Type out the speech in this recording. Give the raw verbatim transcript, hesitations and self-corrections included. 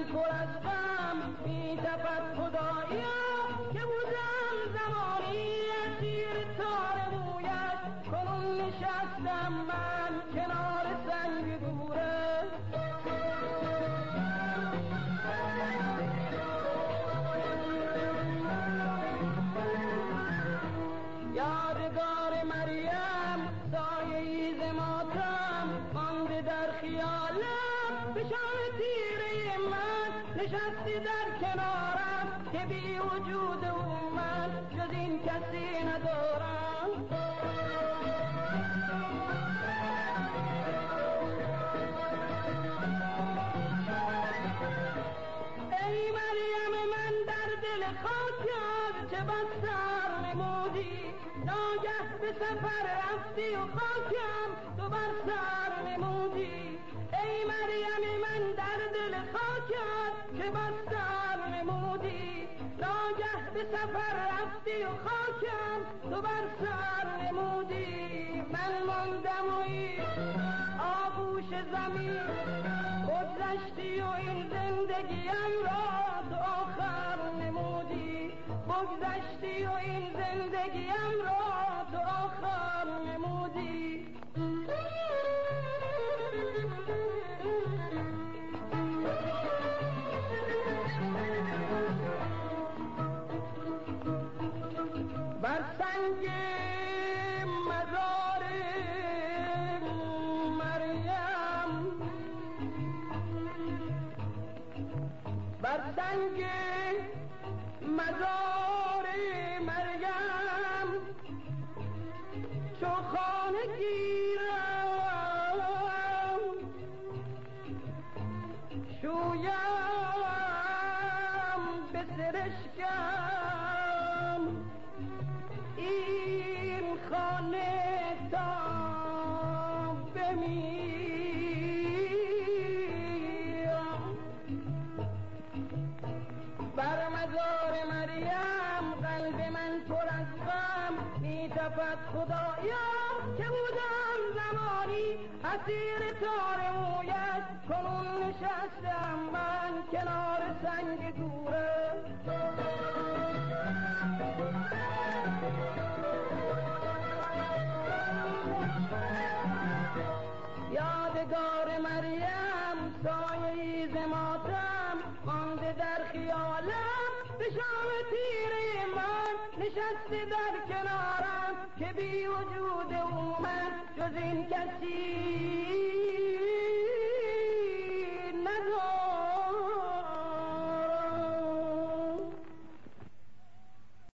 پر از غم می‌تپد خدایا که بودم زمانی اسیر تار مویت، کنون نشستم من کنار سنگ دوره. یادگار مریم سایه‌ای ز ماتم مانده در خیالم، به شام تیره من نشستی در کنارم که بی وجود او من جز این کسی ندارم. ای مریم من در دل خاکت چه بد سر نمودی، ناگه به سفر رفتی و خاکم تو بر سر نمودی. ای مریم من در دل خاکت چه بد سر نمودی، ناگه به سفر رفتی و خاکم تو بر سر نمودی. من ماندم و این آغوش زمین بگذشتی و این زندگیم را تو آخر نمودی، بگذشتی و این زندگیم را تو آخر نمودی. بر سنگ مزار مریم، بر سنگ مزار مریم چو خانه گیرم شویم به سرشکم، این خانه تا بمیرم. بر مزار مریم قلب من پر از غم می‌تپد خدایا که بودم زمانی اسیر تار مویت، کنون نشستم من کنار سنگ دوره. یادگار مریم سایه‌ای ز ماتم مانده در خیالم، به شام تیره من نشسته در کنارم که بی وجود او من جز این کسی